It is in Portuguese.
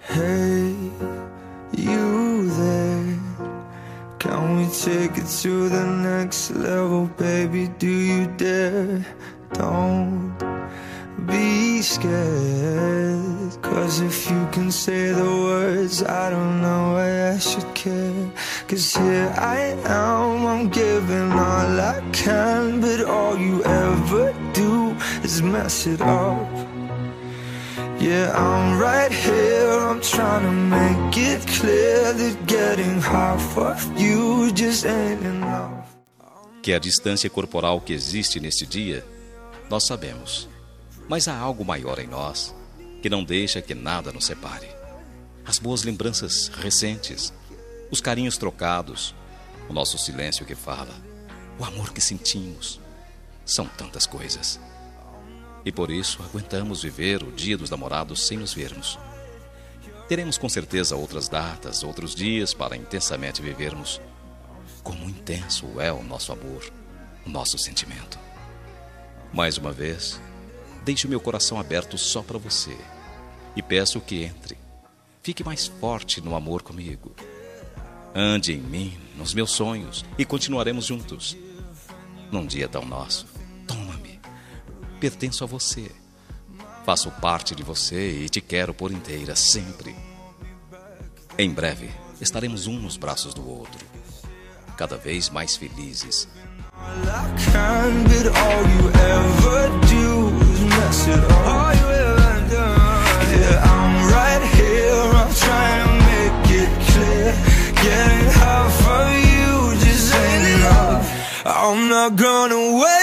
Hey, you there? Can we take it to the next level, baby? Do you dare? Don't be scared, 'cause if you can say the words, I don't know why I should care. 'Cause here I am, I'm giving all I can, but all you ever do is mess it up. Yeah, I'm right here, I'm trying to make it clear that getting half of you just ain't enough. Que a distância corporal que existe nesse dia, nós sabemos. Mas há algo maior em nós, que não deixa que nada nos separe. As boas lembranças recentes, os carinhos trocados, o nosso silêncio que fala, o amor que sentimos. São tantas coisas. E por isso aguentamos viver o dia dos namorados sem nos vermos. Teremos com certeza outras datas, outros dias para intensamente vivermos como intenso é o nosso amor, o nosso sentimento. Mais uma vez, deixo meu coração aberto só para você e peço que entre, fique mais forte no amor comigo. Ande em mim, nos meus sonhos e continuaremos juntos. Num dia tão nosso, toma-me, pertenço a você, faço parte de você e te quero por inteira sempre. Em breve, estaremos um nos braços do outro, cada vez mais felizes. I'm not gonna wait.